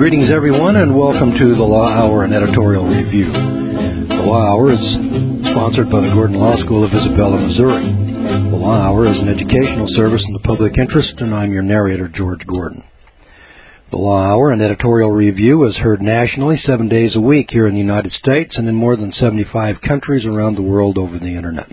Greetings, everyone, and welcome to the Law Hour and Editorial Review. The Law Hour is sponsored by the Gordon Law School of Isabella, Missouri. The Law Hour is an educational service in the public interest, and I'm your narrator, George Gordon. The Law Hour and Editorial Review is heard nationally 7 days a week here in the United States and in more than 75 countries around the world over the Internet.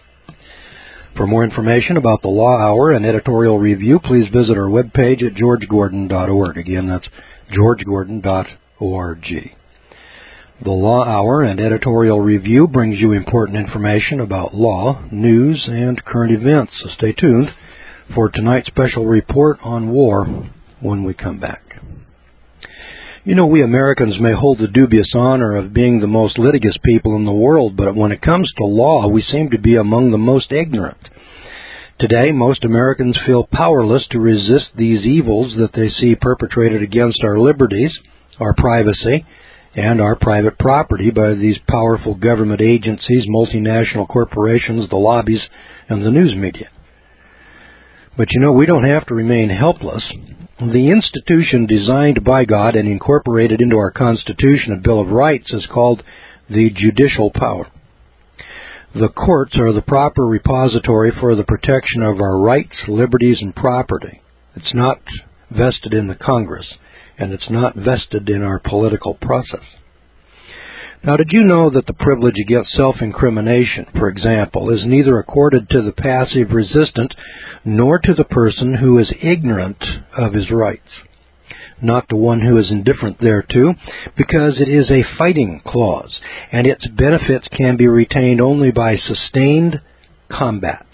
For more information about the Law Hour and Editorial Review, please visit our webpage at georgegordon.org. Again, that's georgegordon.org. The Law Hour and Editorial Review brings you important information about law, news, and current events. So stay tuned for tonight's special report on war when we come back. You know, we Americans may hold the dubious honor of being the most litigious people in the world, but when it comes to law, we seem to be among the most ignorant. Today, most Americans feel powerless to resist these evils that they see perpetrated against our liberties, our privacy, and our private property by these powerful government agencies, multinational corporations, the lobbies, and the news media. But you know, we don't have to remain helpless. The institution designed by God and incorporated into our Constitution and Bill of Rights is called the judicial power. The courts are the proper repository for the protection of our rights, liberties, and property. It's not vested in the Congress, and it's not vested in our political process. Now, did you know that the privilege against self-incrimination, for example, is neither accorded to the passive resistant nor to the person who is ignorant of his rights? Not to one who is indifferent thereto, because it is a fighting clause, and its benefits can be retained only by sustained combat.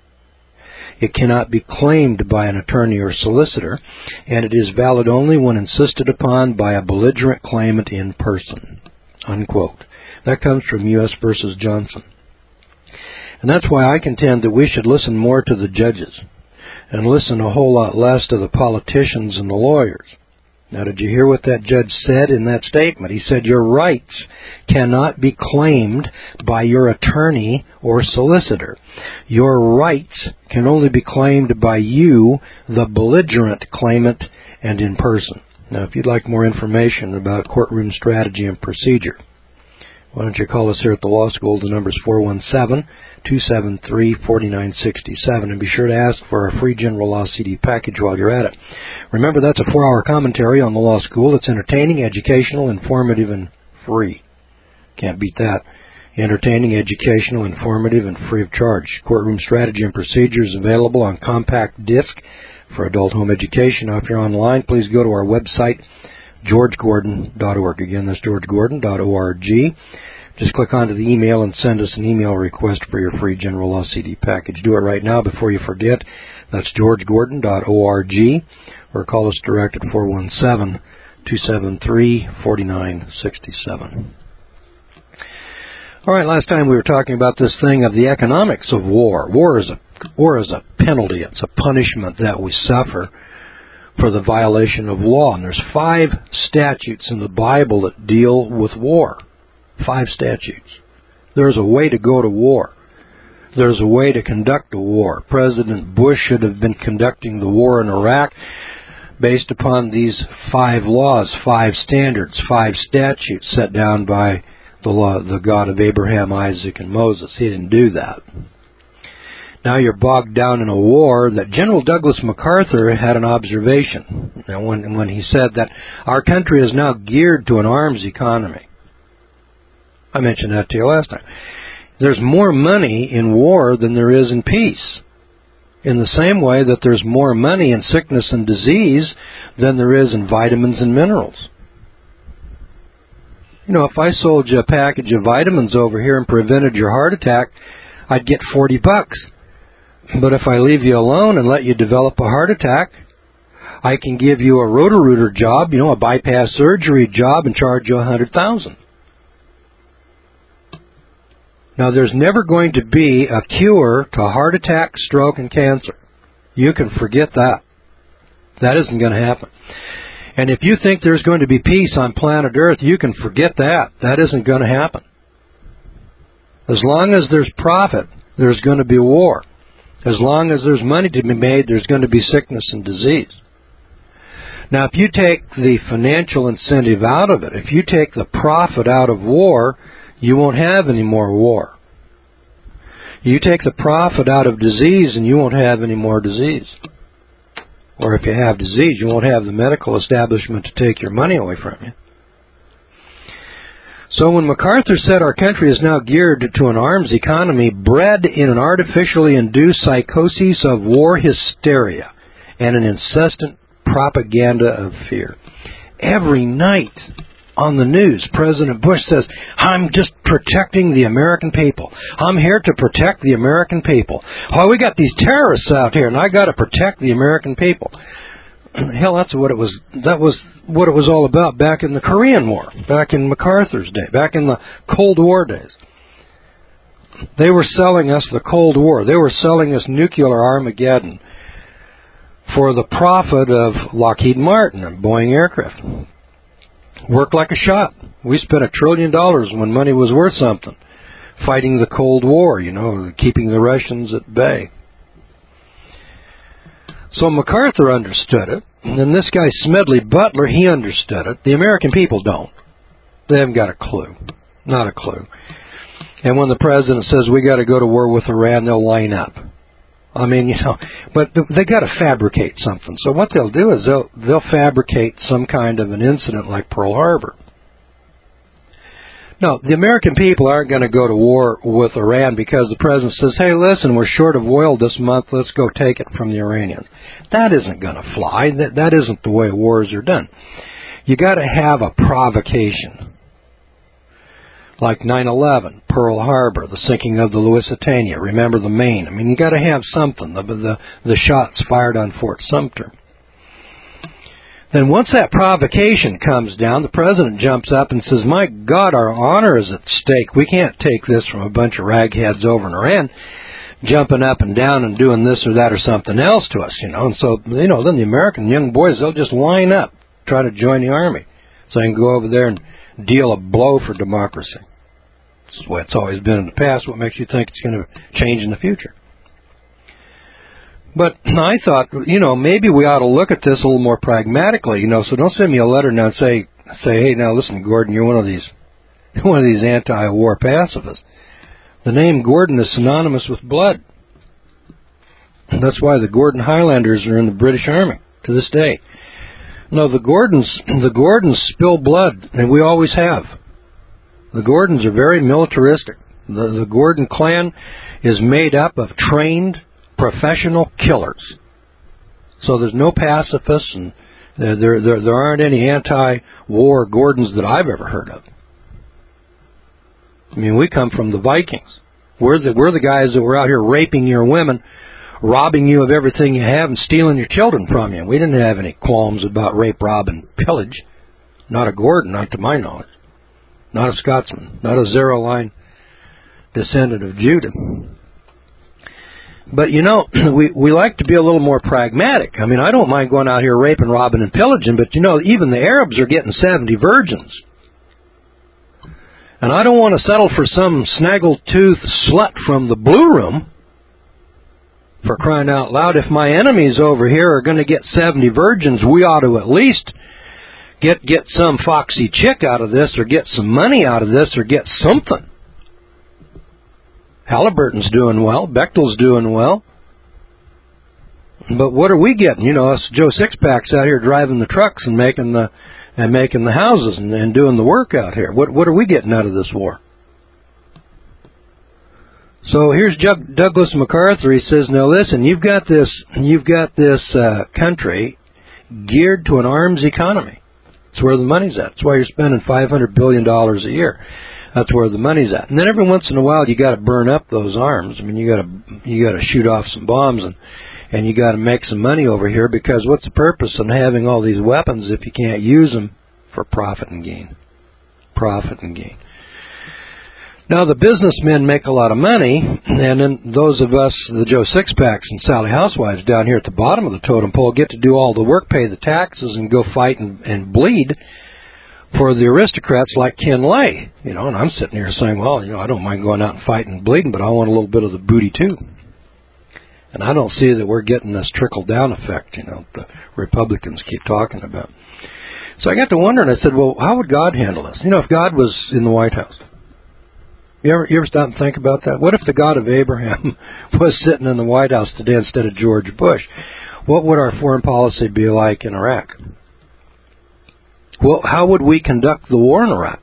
It cannot be claimed by an attorney or solicitor, and it is valid only when insisted upon by a belligerent claimant in person. Unquote. That comes from U.S. v. Johnson. And that's why I contend that we should listen more to the judges and listen a whole lot less to the politicians and the lawyers. Now, did you hear what that judge said in that statement? He said your rights cannot be claimed by your attorney or solicitor. Your rights can only be claimed by you, the belligerent claimant, and in person. Now, if you'd like more information about courtroom strategy and procedure, why don't you call us here at the law school? The number's 417-273-4967, and be sure to ask for our free General Law CD package while you're at it. Remember, that's a 4-hour commentary on the law school. It's entertaining, educational, informative, and free. Can't beat that. Entertaining, educational, informative, and free of charge. Courtroom strategy and procedure is available on compact disc for adult home education. Now, if you're online, please go to our website, georgegordon.org. Again, that's georgegordon.org. Just click onto the email and send us an email request for your free General Law CD package. Do it right now before you forget. That's georgegordon.org, or call us direct at 417-273-4967. All right, last time we were talking about this thing of the economics of war. War is a penalty. It's a punishment that we suffer for the violation of law. And there's 5 statutes in the Bible that deal with war. 5 statutes. There's a way to go to war. There's a way to conduct a war. President Bush should have been conducting the war in Iraq based upon these 5 laws, 5 standards, 5 statutes set down by the God of Abraham, Isaac, and Moses. He didn't do that. Now you're bogged down in a war that General Douglas MacArthur had an observation when he said that our country is now geared to an arms economy. I mentioned that to you last time. There's more money in war than there is in peace. In the same way that there's more money in sickness and disease than there is in vitamins and minerals. You know, if I sold you a package of vitamins over here and prevented your heart attack, I'd get $40. But if I leave you alone and let you develop a heart attack, I can give you a Roto-Rooter job, a bypass surgery job, and charge you $100,000. Now, there's never going to be a cure to heart attack, stroke, and cancer. You can forget that. That isn't going to happen. And if you think there's going to be peace on planet Earth, you can forget that. That isn't going to happen. As long as there's profit, there's going to be war. As long as there's money to be made, there's going to be sickness and disease. Now, if you take the financial incentive out of it, if you take the profit out of war, you won't have any more war. You take the profit out of disease and you won't have any more disease. Or if you have disease, you won't have the medical establishment to take your money away from you. So when MacArthur said our country is now geared to an arms economy bred in an artificially induced psychosis of war hysteria and an incessant propaganda of fear. Every night on the news, President Bush says, I'm just protecting the American people. I'm here to protect the American people. Oh, we got these terrorists out here, and I got to protect the American people. Hell, that's what it was. That was what it was all about back in the Korean War, back in MacArthur's day, back in the Cold War days. They were selling us the Cold War. They were selling us nuclear Armageddon for the profit of Lockheed Martin and Boeing aircraft. Worked like a shot. We spent $1 trillion when money was worth something, fighting the Cold War, keeping the Russians at bay. So MacArthur understood it, and this guy Smedley Butler, he understood it. The American people don't. They haven't got a clue. Not a clue. And when the president says we got to go to war with Iran, they'll line up. I mean, but they got to fabricate something. So what they'll do is they'll fabricate some kind of an incident like Pearl Harbor. No, the American people aren't going to go to war with Iran because the president says, hey, listen, we're short of oil this month, let's go take it from the Iranians. That isn't going to fly. That isn't the way wars are done. You got to have a provocation. Like 9/11, Pearl Harbor, the sinking of the Lusitania, remember the Maine. I mean, you got to have something, the shots fired on Fort Sumter. Then once that provocation comes down, the president jumps up and says, my God, our honor is at stake. We can't take this from a bunch of ragheads over in Iran jumping up and down and doing this or that or something else to us, And so, then the American young boys, they'll just line up, try to join the army so they can go over there and deal a blow for democracy. That's the way it's always been in the past. What makes you think it's going to change in the future? But I thought, maybe we ought to look at this a little more pragmatically, So don't send me a letter now and say, hey, now listen, Gordon, you're one of these anti-war pacifists. The name Gordon is synonymous with blood. That's why the Gordon Highlanders are in the British Army to this day. No, the Gordons spill blood, and we always have. The Gordons are very militaristic. The Gordon clan is made up of trained professional killers. So there's no pacifists, and there aren't any anti-war Gordons that I've ever heard of. I mean, we come from the Vikings. We're the guys that were out here raping your women, robbing you of everything you have, and stealing your children from you. We didn't have any qualms about rape, rob, and pillage. Not a Gordon, not to my knowledge. Not a Scotsman. Not a zero-line descendant of Judah. But, we like to be a little more pragmatic. I mean, I don't mind going out here raping, robbing, and pillaging, but, even the Arabs are getting 70 virgins. And I don't want to settle for some snaggle-tooth slut from the Blue Room. For crying out loud, if my enemies over here are going to get 70 virgins, we ought to at least get some foxy chick out of this, or get some money out of this, or get something. Halliburton's doing well. Bechtel's doing well. But what are we getting? Us Joe Sixpacks out here driving the trucks and making the houses and doing the work out here. What are we getting out of this war? So here's Douglas MacArthur. He says, now listen, you've got this country geared to an arms economy. That's where the money's at. That's why you're spending $500 billion a year. That's where the money's at. And then every once in a while, you got to burn up those arms. I mean, you got to shoot off some bombs and you got to make some money over here, because what's the purpose of having all these weapons if you can't use them for profit and gain? Profit and gain. Now, the businessmen make a lot of money, and then those of us, the Joe Sixpacks and Sally Housewives down here at the bottom of the totem pole, get to do all the work, pay the taxes, and go fight and bleed for the aristocrats like Ken Lay. And I'm sitting here saying, well, I don't mind going out and fighting and bleeding, but I want a little bit of the booty too. And I don't see that we're getting this trickle-down effect, the Republicans keep talking about. So I got to wondering, I said, well, how would God handle this? If God was in the White House. You ever stop and think about that? What if the God of Abraham was sitting in the White House today instead of George Bush? What would our foreign policy be like in Iraq? Well, how would we conduct the war in Iraq?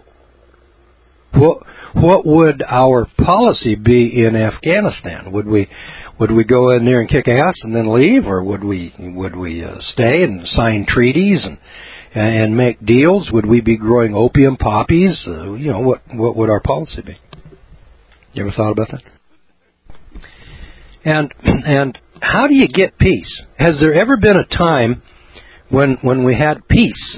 What would our policy be in Afghanistan? Would we go in there and kick ass and then leave, or would we stay and sign treaties and make deals? Would we be growing opium poppies? What would our policy be? You ever thought about that? And how do you get peace? Has there ever been a time when we had peace?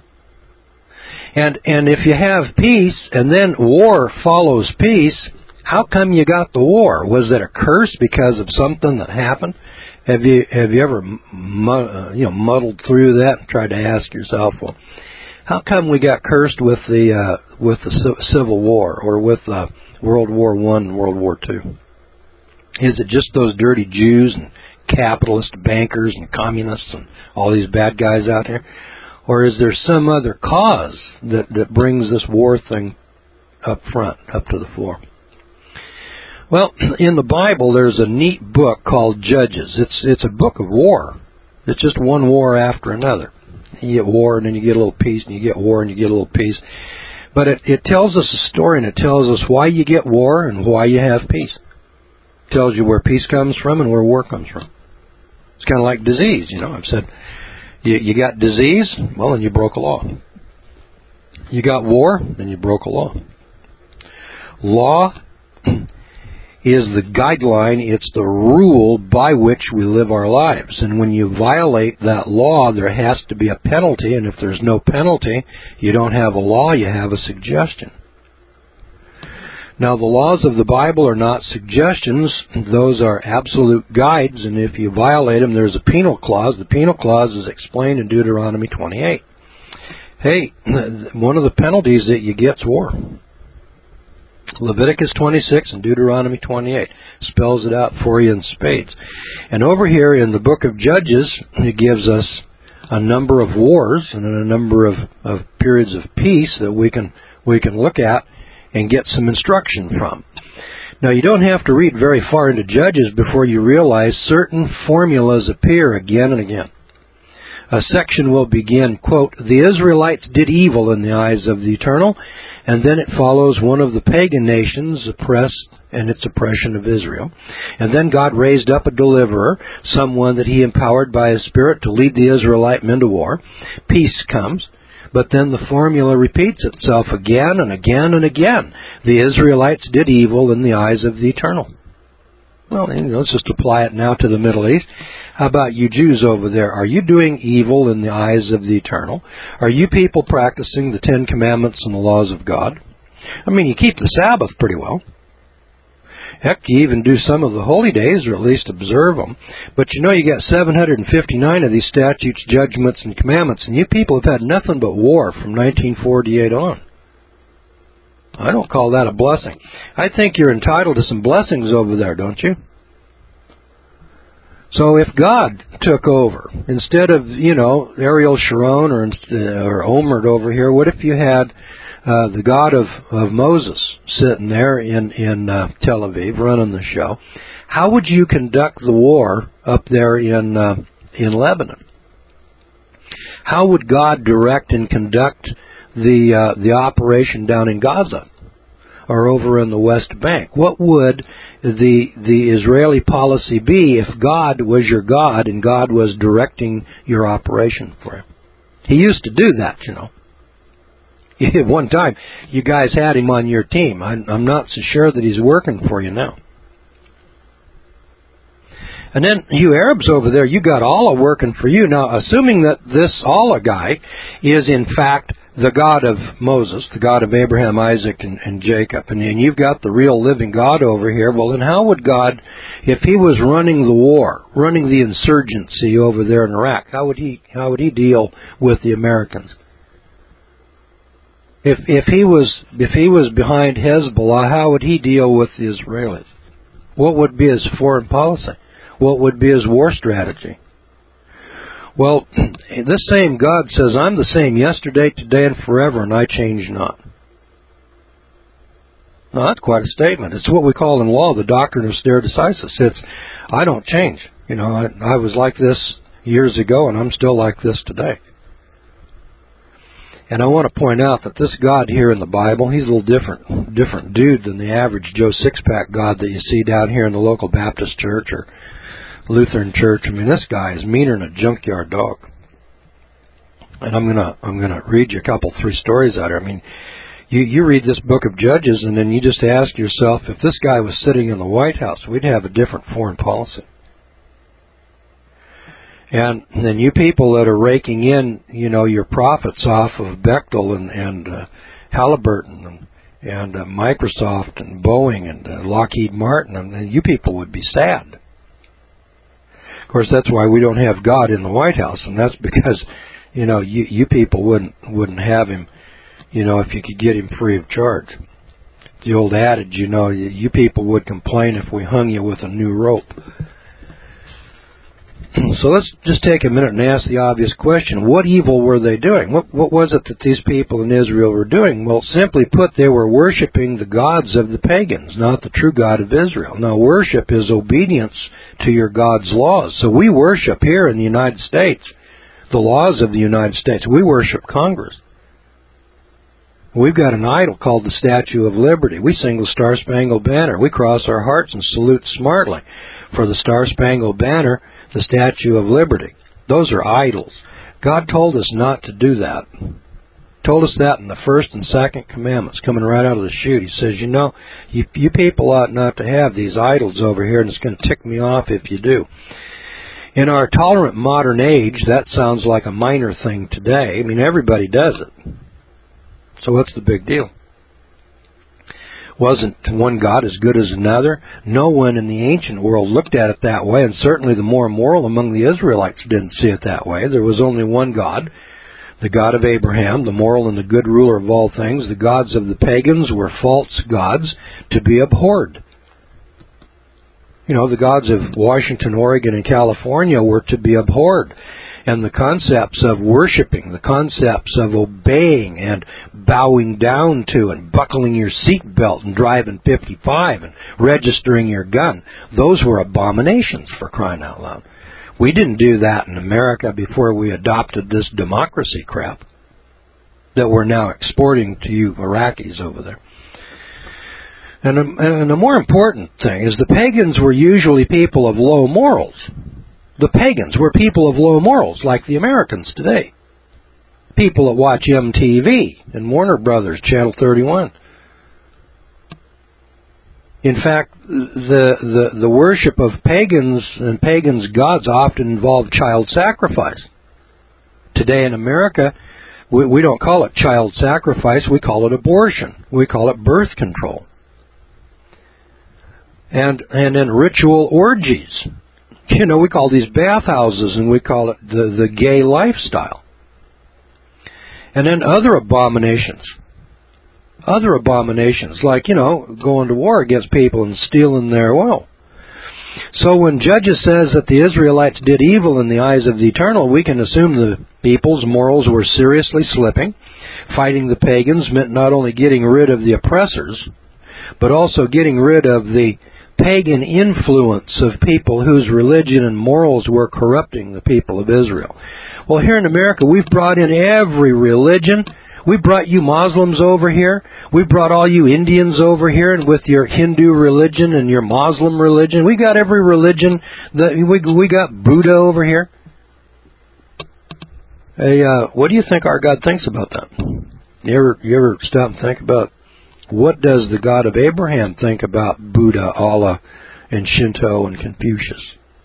And if you have peace and then war follows peace, how come you got the war? Was it a curse because of something that happened? Have you ever muddled through that and tried to ask yourself, well, how come we got cursed with the Civil War, or with World War I and World War II? Is it just those dirty Jews and capitalist bankers and communists and all these bad guys out here? Or is there some other cause that brings this war thing up front, up to the fore? Well, in the Bible, there's a neat book called Judges. It's a book of war. It's just one war after another. You get war, and then you get a little peace, and you get war, and you get a little peace. But it tells us a story, and it tells us why you get war and why you have peace. It tells you where peace comes from and where war comes from. It's kind of like disease, I've said, you got disease, well, then you broke a law. You got war, then you broke a law. Law is the guideline, it's the rule by which we live our lives. And when you violate that law, there has to be a penalty, and if there's no penalty, you don't have a law, you have a suggestion. Now, the laws of the Bible are not suggestions. Those are absolute guides, and if you violate them, there's a penal clause. The penal clause is explained in Deuteronomy 28. Hey, one of the penalties that you get is war. Leviticus 26 and Deuteronomy 28 spells it out for you in spades. And over here in the book of Judges, it gives us a number of wars and a number of periods of peace that we can look at and get some instruction from. Now, you don't have to read very far into Judges before you realize certain formulas appear again and again. A section will begin, quote, "The Israelites did evil in the eyes of the Eternal," and then it follows one of the pagan nations oppressed and its oppression of Israel. And then God raised up a deliverer, someone that he empowered by his Spirit to lead the Israelite men to war. Peace comes. But then the formula repeats itself again and again and again. The Israelites did evil in the eyes of the Eternal. Well, let's just apply it now to the Middle East. How about you Jews over there? Are you doing evil in the eyes of the Eternal? Are you people practicing the 10 Commandments and the laws of God? I mean, you keep the Sabbath pretty well. Heck, you even do some of the holy days, or at least observe them. But you got 759 of these statutes, judgments, and commandments, and you people have had nothing but war from 1948 on. I don't call that a blessing. I think you're entitled to some blessings over there, don't you? So if God took over, instead of, Ariel Sharon or Omerd over here, what if you had the God of Moses sitting there in Tel Aviv running the show? How would you conduct the war up there in Lebanon? How would God direct and conduct the operation down in Gaza or over in the West Bank? What would the Israeli policy be if God was your God and God was directing your operation for you? He used to do that, At one time, you guys had him on your team. I'm not so sure that he's working for you now. And then you Arabs over there, you got Allah working for you. Now, assuming that this Allah guy is in fact the God of Moses, the God of Abraham, Isaac, and Jacob, and you've got the real living God over here, well, then how would God, if he was running the war, running the insurgency over there in Iraq, how would he deal with the Americans? If he was behind Hezbollah, how would he deal with the Israelis? What would be his foreign policy? What would be his war strategy? Well, this same God says, I'm the same yesterday, today, and forever, and I change not. Now, that's quite a statement. It's what we call in law the doctrine of stare decisis. It's, I don't change. You know, I was like this years ago, and I'm still like this today. And I want to point out that this God here in the Bible, he's a little different dude than the average Joe Sixpack God that you see down here in the local Baptist church or Lutheran church. I mean, this guy is meaner than a junkyard dog. And I'm gonna read you three stories out here. I mean, you read this book of Judges, and then you just ask yourself, if this guy was sitting in the White House, we'd have a different foreign policy. And then you people that are raking in, you know, your profits off of Bechtel and Halliburton and Microsoft and Boeing and Lockheed Martin, and you people would be sad. Of course, that's why we don't have God in the White House, and that's because, you know, you people wouldn't have him, you know, if you could get him free of charge. The old adage, you know, you people would complain if we hung you with a new rope. So let's just take a minute and ask the obvious question. What evil were they doing? What was it that these people in Israel were doing? Well, simply put, they were worshiping the gods of the pagans, not the true God of Israel. Now, worship is obedience to your God's laws. So we worship here in the United States the laws of the United States. We worship Congress. We've got an idol called the Statue of Liberty. We sing the Star-Spangled Banner. We cross our hearts and salute smartly for the Star-Spangled Banner, the Statue of Liberty. Those are idols. God told us not to do that. Told us that in the first and second commandments, coming right out of the chute. He says, you know, you people ought not to have these idols over here, and it's going to tick me off if you do. In our tolerant modern age, that sounds like a minor thing today. I mean, everybody does it. So what's the big deal? Wasn't one God as good as another? No one in the ancient world looked at it that way, and certainly the more moral among the Israelites didn't see it that way. There was only one God, the God of Abraham, the moral and the good ruler of all things. The gods of the pagans were false gods to be abhorred. You know, the gods of Washington, Oregon, and California were to be abhorred. And the concepts of worshiping, the concepts of obeying and bowing down to and buckling your seatbelt and driving 55 and registering your gun, those were abominations, for crying out loud. We didn't do that in America before we adopted this democracy crap that we're now exporting to you Iraqis over there. And the more important thing is the pagans were usually people of low morals. The pagans were people of low morals, like the Americans today. People that watch MTV and Warner Brothers, Channel 31. In fact, the worship of pagans and pagans' gods often involved child sacrifice. Today in America, we don't call it child sacrifice, we call it abortion. We call it birth control. And then ritual orgies. You know, we call these bathhouses, and we call it the gay lifestyle. And then other abominations. Other abominations, like, you know, going to war against people and stealing their wealth. So when Judges says that the Israelites did evil in the eyes of the Eternal, we can assume the people's morals were seriously slipping. Fighting the pagans meant not only getting rid of the oppressors, but also getting rid of the pagan influence of people whose religion and morals were corrupting the people of Israel. Well, here in America, we've brought in every religion. We brought you Muslims over here. We brought all you Indians over here, and with your Hindu religion and your Muslim religion. We got every religion. We got Buddha over here. Hey, what do you think our God thinks about that? You ever stop and think about, what does the God of Abraham think about Buddha, Allah, and Shinto, and Confucius?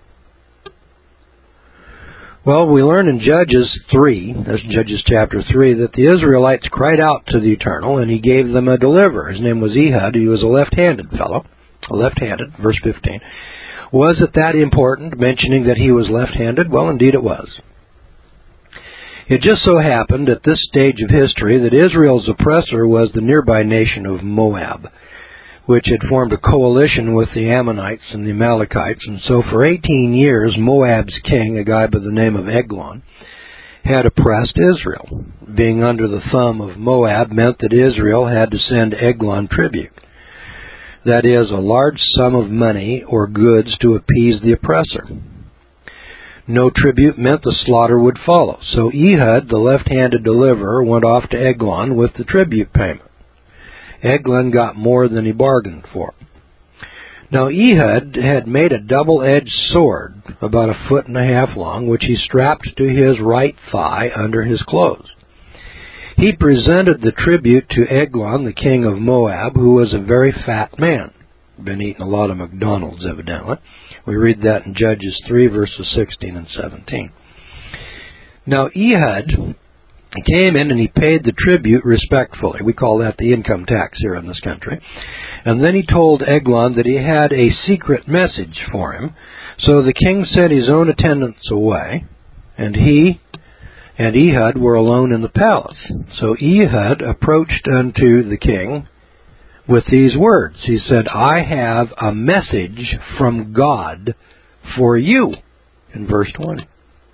Well, we learn in Judges 3, that's Judges chapter 3, that the Israelites cried out to the Eternal, and He gave them a deliverer. His name was Ehud. He was a left-handed fellow. Left-handed, verse 15. Was it that important, mentioning that he was left-handed? Well, indeed it was. It just so happened at this stage of history that Israel's oppressor was the nearby nation of Moab. which had formed a coalition with the Ammonites and the Amalekites. And so for 18 years, Moab's king, a guy by the name of Eglon, had oppressed Israel. Being under the thumb of Moab meant that Israel had to send Eglon tribute. That is, a large sum of money or goods to appease the oppressor. No tribute meant the slaughter would follow. So Ehud, the left-handed deliverer, went off to Eglon with the tribute payment. Eglon got more than he bargained for. Now Ehud had made a double-edged sword, about 1.5 feet long, which he strapped to his right thigh under his clothes. He presented the tribute to Eglon, the king of Moab, who was a very fat man. Been eating a lot of McDonald's, evidently. We read that in Judges 3, verses 16 and 17. Now Ehud came in and he paid the tribute respectfully. We call that the income tax here in this country. And then he told Eglon that he had a secret message for him. So the king sent his own attendants away, and he and Ehud were alone in the palace. So Ehud approached unto the king with these words. He said, I have a message from God for you, in verse 20.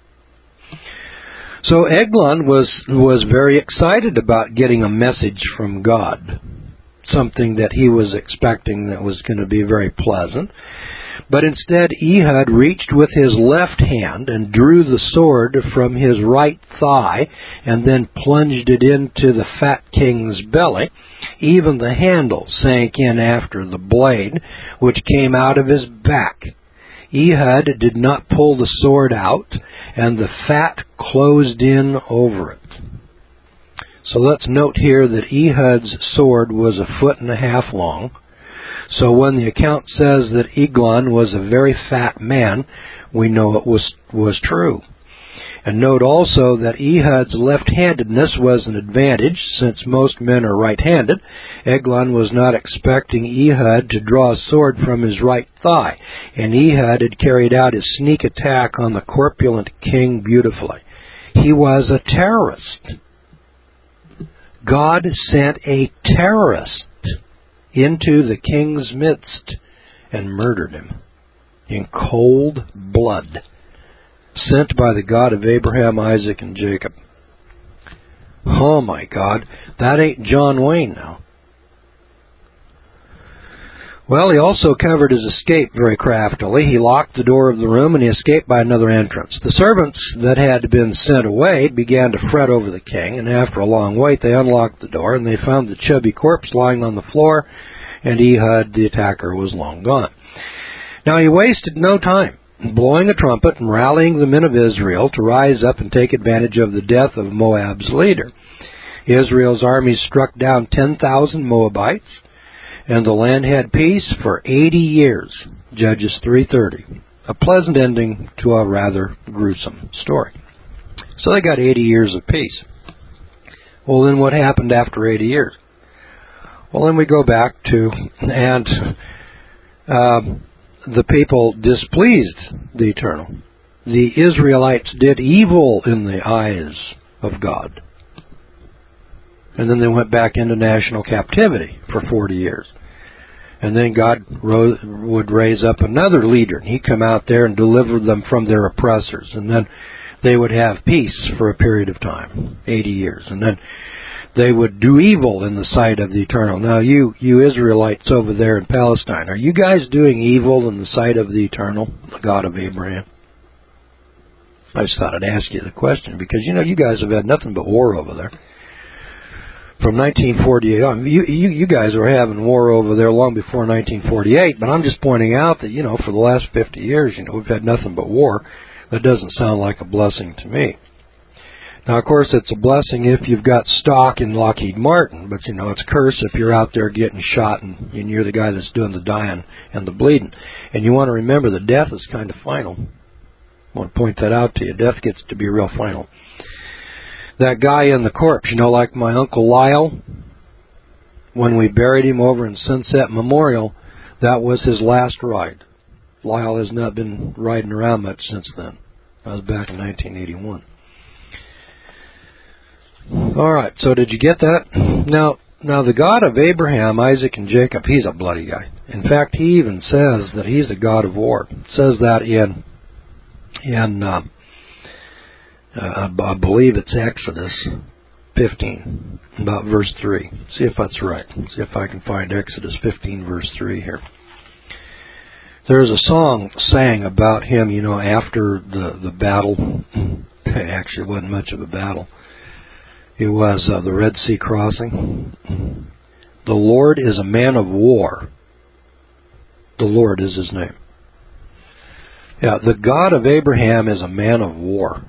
So Eglon was very excited about getting a message from God, something that he was expecting that was going to be very pleasant. But instead, Ehud reached with his left hand and drew the sword from his right thigh and then plunged it into the fat king's belly. Even the handle sank in after the blade, which came out of his back. Ehud did not pull the sword out, and the fat closed in over it. So let's note here that Ehud's sword was 1.5 feet long. So when the account says that Eglon was a very fat man, we know it was true. And note also that Ehud's left-handedness was an advantage, since most men are right-handed. Eglon was not expecting Ehud to draw a sword from his right thigh, and Ehud had carried out his sneak attack on the corpulent king beautifully. He was a terrorist. God sent a terrorist into the king's midst and murdered him in cold blood, sent by the God of Abraham, Isaac, and Jacob. Oh my God, that ain't John Wayne now. Well, he also covered his escape very craftily. He locked the door of the room and he escaped by another entrance. The servants that had been sent away began to fret over the king, and after a long wait they unlocked the door and they found the chubby corpse lying on the floor, and Ehud, the attacker, was long gone. Now he wasted no time blowing a trumpet and rallying the men of Israel to rise up and take advantage of the death of Moab's leader. Israel's army struck down 10,000 Moabites, and the land had peace for 80 years, Judges 3:30. A pleasant ending to a rather gruesome story. So they got 80 years of peace. Well, then what happened after 80 years? Well, then we go back to, and the people displeased the Eternal. The Israelites did evil in the eyes of God. And then they went back into national captivity for 40 years. And then God would raise up another leader, and he'd come out there and deliver them from their oppressors. And then they would have peace for a period of time, 80 years. And then they would do evil in the sight of the Eternal. Now, you Israelites over there in Palestine, are you guys doing evil in the sight of the Eternal, the God of Abraham? I just thought I'd ask you the question, because, you guys have had nothing but war over there. From 1948 on, you guys were having war over there long before 1948, but I'm just pointing out that, for the last 50 years, we've had nothing but war. That doesn't sound like a blessing to me. Now, of course, it's a blessing if you've got stock in Lockheed Martin, but, it's a curse if you're out there getting shot and you're the guy that's doing the dying and the bleeding. And you want to remember that death is kind of final. I want to point that out to you. Death gets to be real final. That guy in the corpse, like my Uncle Lyle, when we buried him over in Sunset Memorial, that was his last ride. Lyle has not been riding around much since then. That was back in 1981. All right, so did you get that? Now, Now the God of Abraham, Isaac, and Jacob, he's a bloody guy. In fact, he even says that he's a God of war. It says that in I believe it's Exodus 15, about verse 3. See if that's right. See if I can find Exodus 15, verse 3 here. There's a song sang about him, after the battle. Actually, it wasn't much of a battle. It was the Red Sea crossing. The Lord is a man of war. The Lord is his name. Yeah, the God of Abraham is a man of war.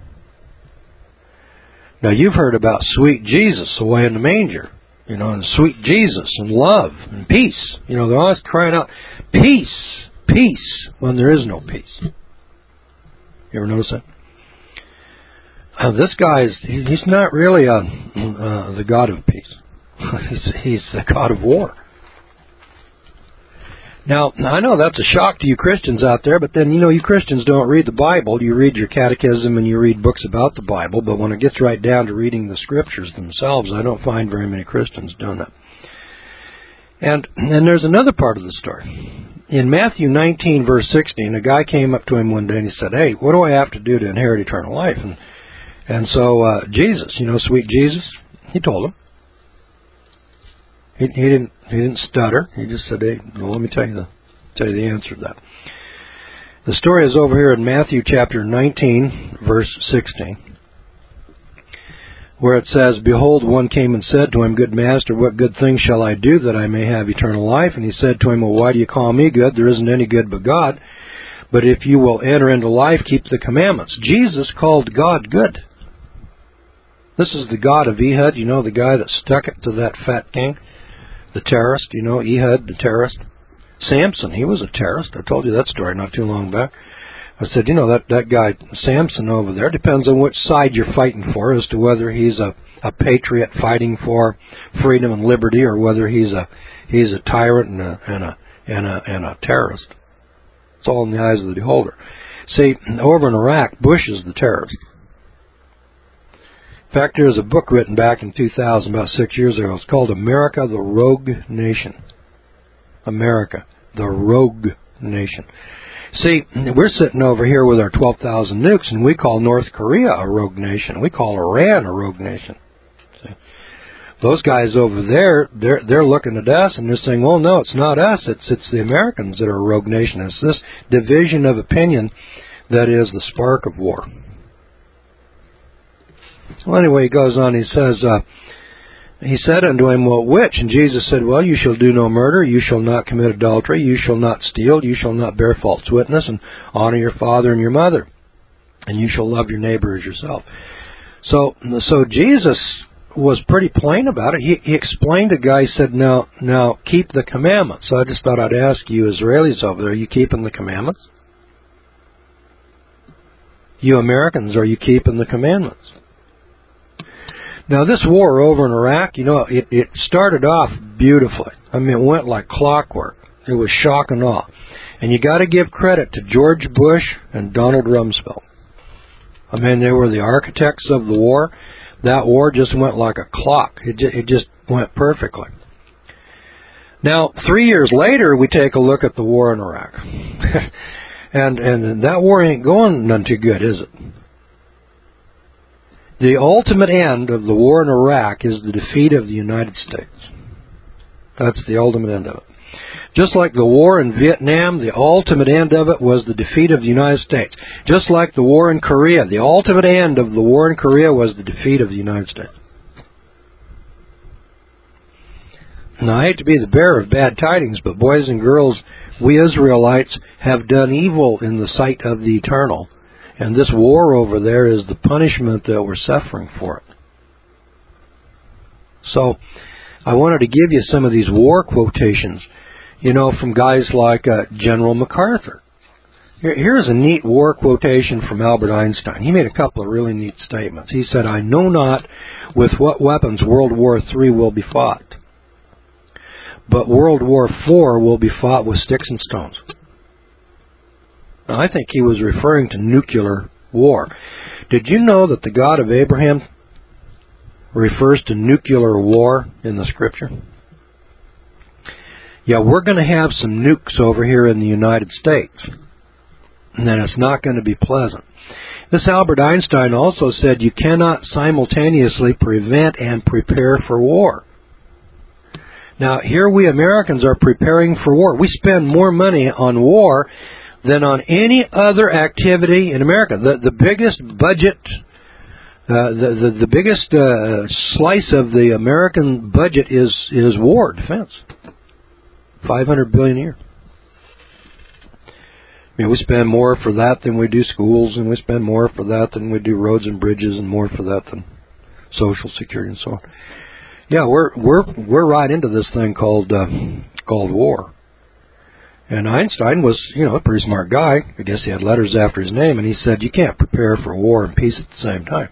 Now, you've heard about sweet Jesus away in the manger, and sweet Jesus and love and peace. They're always crying out, peace, peace, when there is no peace. You ever notice that? This guy he's not really the God of peace. He's the God of war. Now, I know that's a shock to you Christians out there, but then, you Christians don't read the Bible. You read your catechism and you read books about the Bible, but when it gets right down to reading the Scriptures themselves, I don't find very many Christians doing that. And there's another part of the story. In Matthew 19, verse 16, a guy came up to him one day and he said, "Hey, what do I have to do to inherit eternal life?" And so Jesus, sweet Jesus, he told him. He didn't stutter. He just said, "Hey, well, let me tell you the answer to that." The story is over here in Matthew chapter 19, verse 16, where it says, "Behold, one came and said to him, 'Good master, what good thing shall I do that I may have eternal life?' And he said to him, 'Well, why do you call me good? There isn't any good but God. But if you will enter into life, keep the commandments.'" Jesus called God good. This is the God of Ehud, the guy that stuck it to that fat king. The terrorist, Ehud, the terrorist. Samson, he was a terrorist. I told you that story not too long back. I said, that guy Samson over there, depends on which side you're fighting for as to whether he's a patriot fighting for freedom and liberty or whether he's a tyrant and a terrorist. It's all in the eyes of the beholder. See, over in Iraq, Bush is the terrorist. In fact, there was a book written back in 2000, about 6 years ago. It's called America, the Rogue Nation. America, the Rogue Nation. See, we're sitting over here with our 12,000 nukes, and we call North Korea a rogue nation. We call Iran a rogue nation. See? Those guys over there, they're looking at us, and they're saying, "Well, no, it's not us. It's the Americans that are a rogue nation." It's this division of opinion that is the spark of war. Well, anyway, he goes on, he says, he said unto him, "Well, which?" And Jesus said, "Well, you shall do no murder, you shall not commit adultery, you shall not steal, you shall not bear false witness, and honor your father and your mother, and you shall love your neighbor as yourself." So Jesus was pretty plain about it. He explained to the guy, he said, now keep the commandments. So I just thought I'd ask you Israelis over there, are you keeping the commandments? You Americans, are you keeping the commandments? Now, this war over in Iraq, it started off beautifully. I mean, it went like clockwork. It was shock and awe. And you got to give credit to George Bush and Donald Rumsfeld. I mean, they were the architects of the war. That war just went like a clock. It just went perfectly. Now, 3 years later, we take a look at the war in Iraq. and that war ain't going none too good, is it? The ultimate end of the war in Iraq is the defeat of the United States. That's the ultimate end of it. Just like the war in Vietnam, the ultimate end of it was the defeat of the United States. Just like the war in Korea, the ultimate end of the war in Korea was the defeat of the United States. Now, I hate to be the bearer of bad tidings, but boys and girls, we Israelites have done evil in the sight of the Eternal. And this war over there is the punishment that we're suffering for it. So, I wanted to give you some of these war quotations, from guys like General MacArthur. Here's a neat war quotation from Albert Einstein. He made a couple of really neat statements. He said, "I know not with what weapons World War III will be fought, but World War IV will be fought with sticks and stones." Now, I think he was referring to nuclear war. Did you know that the God of Abraham refers to nuclear war in the Scripture? Yeah, we're going to have some nukes over here in the United States, and then it's not going to be pleasant. This Albert Einstein also said you cannot simultaneously prevent and prepare for war. Now, here we Americans are preparing for war. We spend more money on war than on any other activity in America. The biggest budget, the biggest slice of the American budget is war, defense. $500 billion a year. I mean, we spend more for that than we do schools, and we spend more for that than we do roads and bridges, and more for that than Social Security and so on. Yeah, we're right into this thing called war. And Einstein was, a pretty smart guy. I guess he had letters after his name, and he said you can't prepare for war and peace at the same time.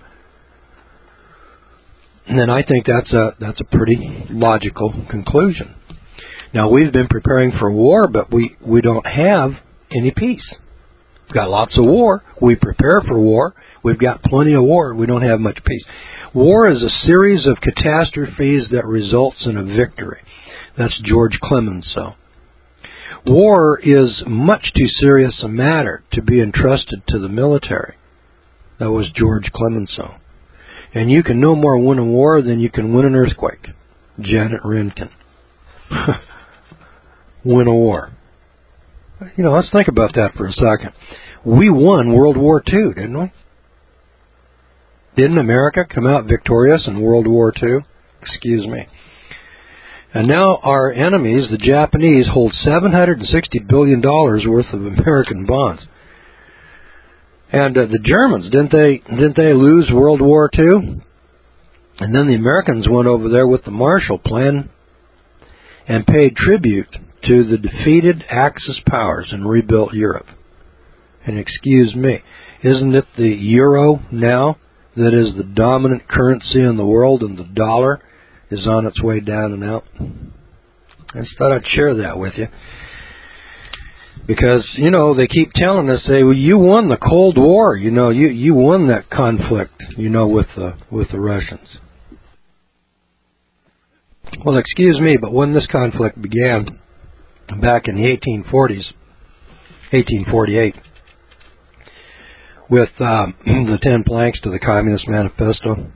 And I think that's a pretty logical conclusion. Now, we've been preparing for war, but we don't have any peace. We've got lots of war. We prepare for war. We've got plenty of war. We don't have much peace. War is a series of catastrophes that results in a victory. That's George Clemenceau. War is much too serious a matter to be entrusted to the military. That was George Clemenceau. And you can no more win a war than you can win an earthquake. Janet Rinkin. Win a war. Let's think about that for a second. We won World War II, didn't we? Didn't America come out victorious in World War II? Excuse me. And now our enemies, the Japanese, hold $760 billion worth of American bonds. And the Germans, didn't they lose World War II? And then the Americans went over there with the Marshall Plan and paid tribute to the defeated Axis powers and rebuilt Europe. And excuse me, isn't it the euro now that is the dominant currency in the world, and the dollar is on its way down and out? I just thought I'd share that with you. Because, they keep telling us, well, you won the Cold War, you won that conflict, with the Russians. Well, excuse me, but when this conflict began, back in the 1840s, 1848, with the 10 planks to the Communist Manifesto,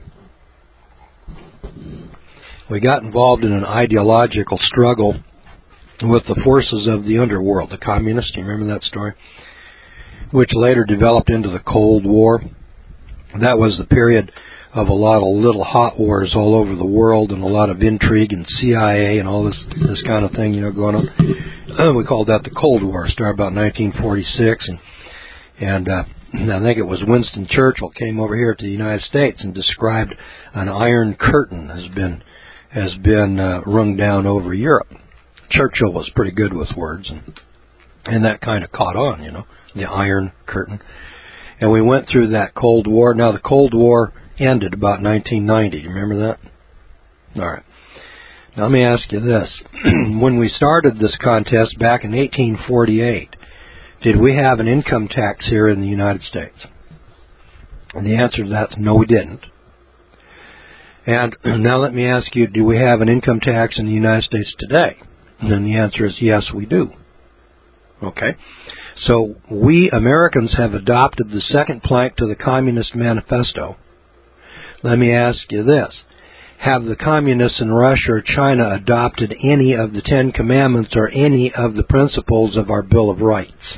we got involved in an ideological struggle with the forces of the underworld, the communists. You remember that story? Which later developed into the Cold War. That was the period of a lot of little hot wars all over the world, and a lot of intrigue and CIA and all this kind of thing, going on. We called that the Cold War. It started about 1946, and I think it was Winston Churchill came over here to the United States and described an iron curtain has been rung down over Europe. Churchill was pretty good with words, and that kind of caught on, the Iron Curtain. And we went through that Cold War. Now, the Cold War ended about 1990. Do you remember that? All right. Now, let me ask you this. When we started this contest back in 1848, did we have an income tax here in the United States? And the answer to that is no, we didn't. And now let me ask you, do we have an income tax in the United States today? And then the answer is yes, we do. Okay. So we Americans have adopted the second plank to the Communist Manifesto. Let me ask you this. Have the communists in Russia or China adopted any of the 10 Commandments or any of the principles of our Bill of Rights?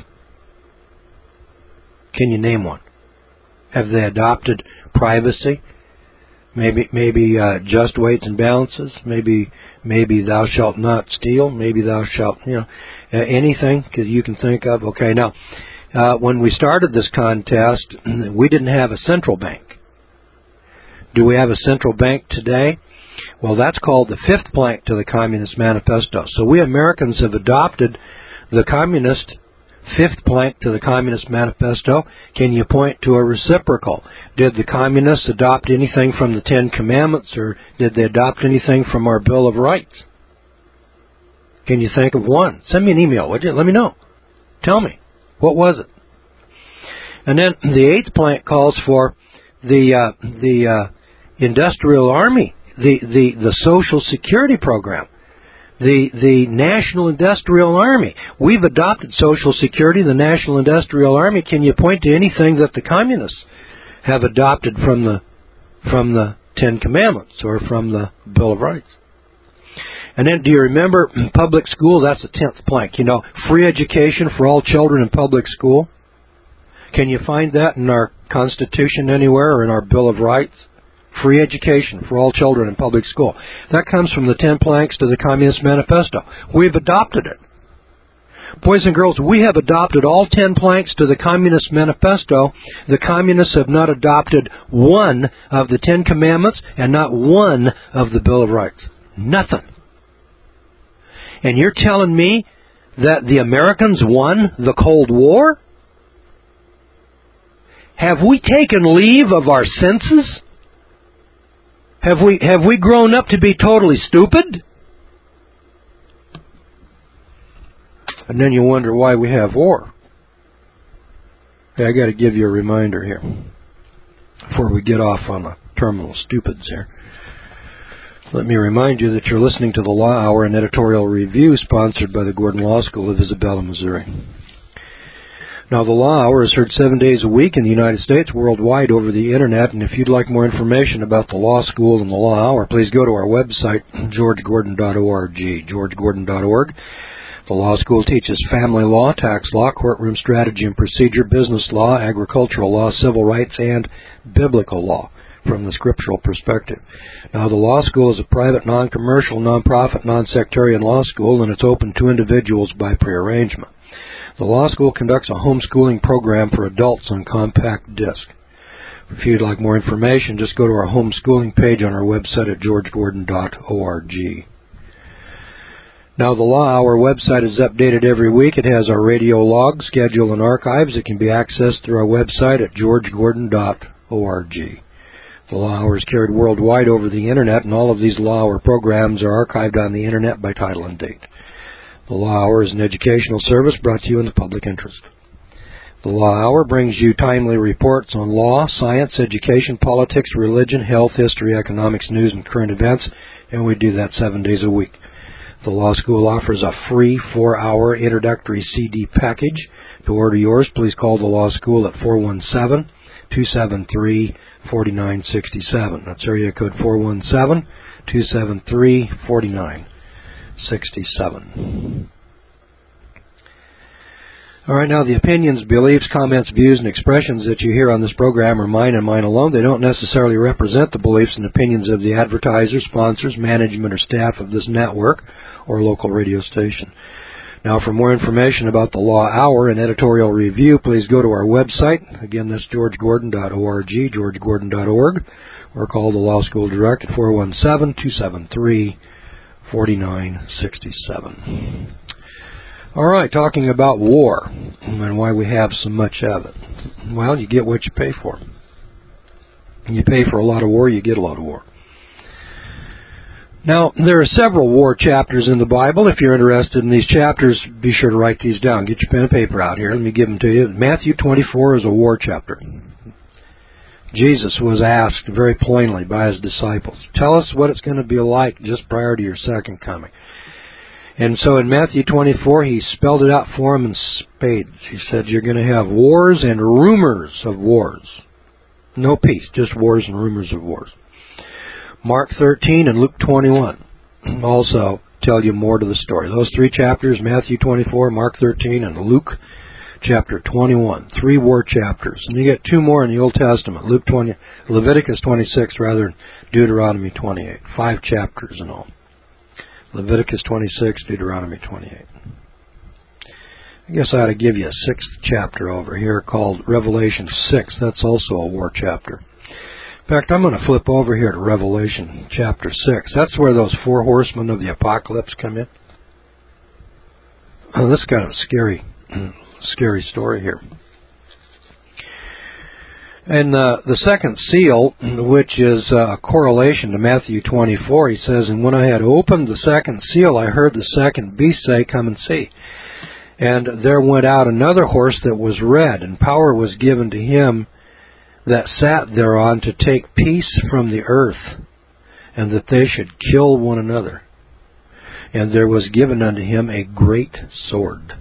Can you name one? Have they adopted privacy? Maybe just weights and balances. Maybe thou shalt not steal. Maybe thou shalt, anything that you can think of. Okay, now, when we started this contest, we didn't have a central bank. Do we have a central bank today? Well, that's called the fifth plank to the Communist Manifesto. So we Americans have adopted the communist fifth plank to the Communist Manifesto. Can you point to a reciprocal? Did the communists adopt anything from the 10 Commandments, or did they adopt anything from our Bill of Rights? Can you think of one? Send me an email, would you? Let me know. Tell me. What was it? And then the eighth plank calls for the industrial army, the Social Security program, the National Industrial Army. We've adopted Social Security, the National Industrial Army. Can you point to anything that the communists have adopted from the Ten Commandments or from the Bill of Rights? And then, do you remember public school? That's the 10th plank. You know, free education for all children in public school. Can you find that in our Constitution anywhere or in our Bill of Rights? Free education for all children in public school. That comes from the 10 planks to the Communist Manifesto. We've adopted it. Boys and girls, we have adopted all 10 planks to the Communist Manifesto. The Communists have not adopted one of the 10 Commandments and not one of the Bill of Rights. Nothing. And you're telling me that the Americans won the Cold War? Have we taken leave of our senses? Have we grown up to be totally stupid? And then you wonder why we have war. Hey, I got to give you a reminder here before we get off on the terminal stupids here. Let me remind you that you're listening to the Law Hour, an editorial review sponsored by the Gordon Law School of Isabella, Missouri. Now, the Law Hour is heard 7 days a week in the United States, worldwide over the Internet, and if you'd like more information about the Law School and the Law Hour, please go to our website, georgegordon.org, georgegordon.org. The Law School teaches family law, tax law, courtroom strategy and procedure, business law, agricultural law, civil rights, and biblical law from the scriptural perspective. Now, the Law School is a private, non-commercial, non-profit, non-sectarian law school, and it's open to individuals by prearrangement. The Law School conducts a homeschooling program for adults on compact disc. If you'd like more information, just go to our homeschooling page on our website at georgegordon.org. Now, the Law Hour website is updated every week. It has our radio log, schedule, and archives. It can be accessed through our website at georgegordon.org. The Law Hour is carried worldwide over the Internet, and all of these Law Hour programs are archived on the Internet by title and date. The Law Hour is an educational service brought to you in the public interest. The Law Hour brings you timely reports on law, science, education, politics, religion, health, history, economics, news, and current events, and we do that 7 days a week. The Law School offers a free 4-hour introductory CD package. To order yours, please call the Law School at 417-273-4967. That's area code 417-273-4967. All right, now the opinions, beliefs, comments, views, and expressions that you hear on this program are mine and mine alone. They don't necessarily represent the beliefs and opinions of the advertisers, sponsors, management, or staff of this network or local radio station. Now, for more information about the Law Hour and editorial review, please go to our website. Again, that's georgegordon.org, georgegordon.org, or call the Law School Direct at 417-273-4967. All right, talking about war and why we have so much of it. Well, you get what you pay for. You pay for a lot of war, you get a lot of war. Now, there are several war chapters in the Bible. If you're interested in these chapters, be sure to write these down. Get your pen and paper out here. Let me give them to you. Matthew 24 is a war chapter. Jesus was asked very plainly by his disciples, tell us what it's going to be like just prior to your second coming. And so in Matthew 24, he spelled it out for them in spades. He said, you're going to have wars and rumors of wars. No peace, just wars and rumors of wars. Mark 13 and Luke 21 also tell you more to the story. Those three chapters, Matthew 24, Mark 13, and Luke chapter 21. 3 war chapters. And you get 2 more in the Old Testament. Leviticus 26, rather, Deuteronomy 28. 5 chapters in all. Leviticus 26, Deuteronomy 28. I guess I ought to give you a 6th chapter over here called Revelation 6. That's also a war chapter. In fact, I'm going to flip over here to Revelation chapter 6. That's where those 4 horsemen of the apocalypse come in. Oh, this is kind of a scary story here. And the second seal, which is a correlation to Matthew 24, he says, and when I had opened the second seal, I heard the second beast say, come and see. And there went out another horse that was red, and power was given to him that sat thereon to take peace from the earth, and that they should kill one another. And there was given unto him a great sword.